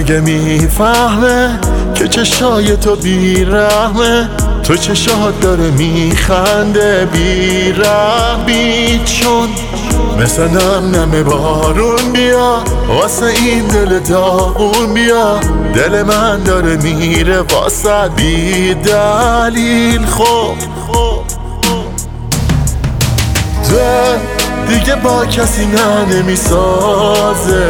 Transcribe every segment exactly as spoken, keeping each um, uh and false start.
مگه میفهمه که چشای تو بیرحمه؟ تو چشات داره میخنده بیرحمی، چون مثل نم نم بارون بیا واسه این دل داغون بیا. دل من داره میره واسه بی دلیل. خب دل دیگه با کسی نه نمیسازه،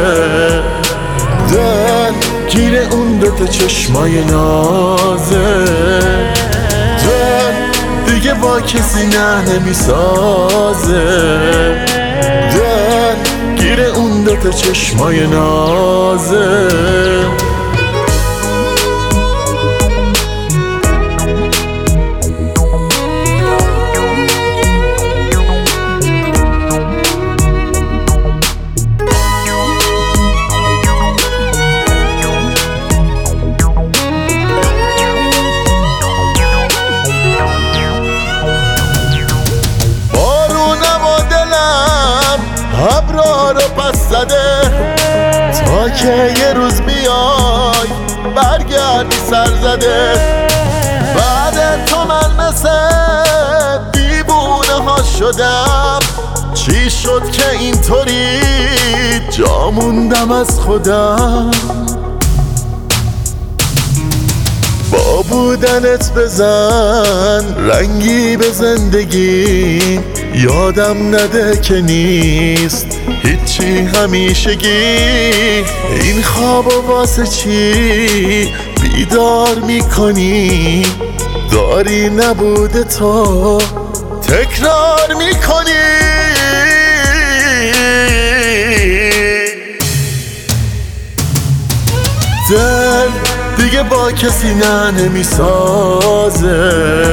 دل گیر اون دوتا چشمای نازه. دل دیگه با کسی نه نمیسازه، دل گیر اون دوتا چشمای نازه. ابرا رو پس زده تا که یه روز بیای برگردی سر زده. بعد تو من مثل دیوونه ها شدم، چی شد که اینطوری جا موندم از خودم. با بودنت بزن رنگی به زندگی، یادم نده که نیست هیچی همیشگی. این خواب و واسه چی بیدار میکنی؟ داری نبوده تو تکرار میکنی. دل دیگه با کسی نه نمیسازه،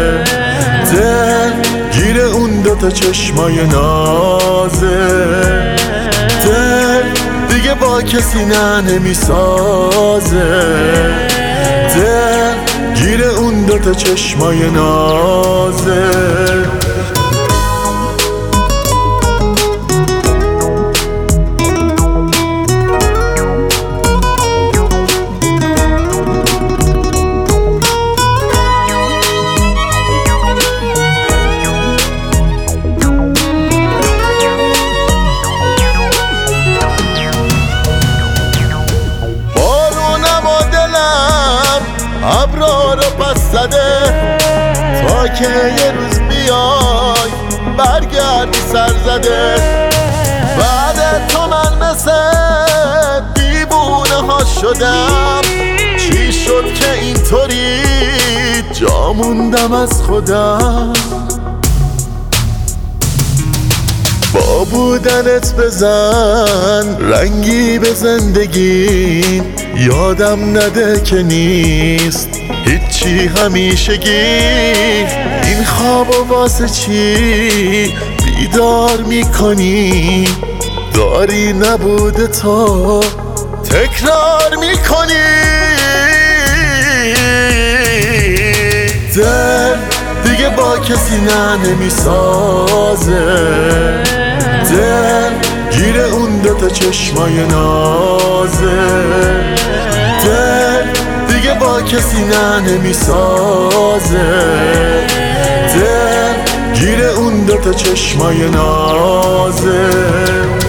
دل گیر اون دوتا چشمای نازه. دل دیگه با کسی نه نمیسازه، دل گیر اون دوتا چشمای نازه. ابرا رو پس زده تا که یه روز بیای برگردی سر زده. بعد تو من مثل دیوونه ها شدم، چی شد که اینطوری جا موندم از خودم. با بودنت بزن رنگی به زندگی، یادم نده که نیست هیچی همیشگی. این خواب و واسه چی بیدار میکنی؟ داری نبوده تو تکرار میکنی. دل دیگه با کسی نه نمیسازه، دل گیر اون دوتا چشمای نازه. دل دیگه با کسی نه نمیسازه، دل گیر اون دوتا چشمای نازه.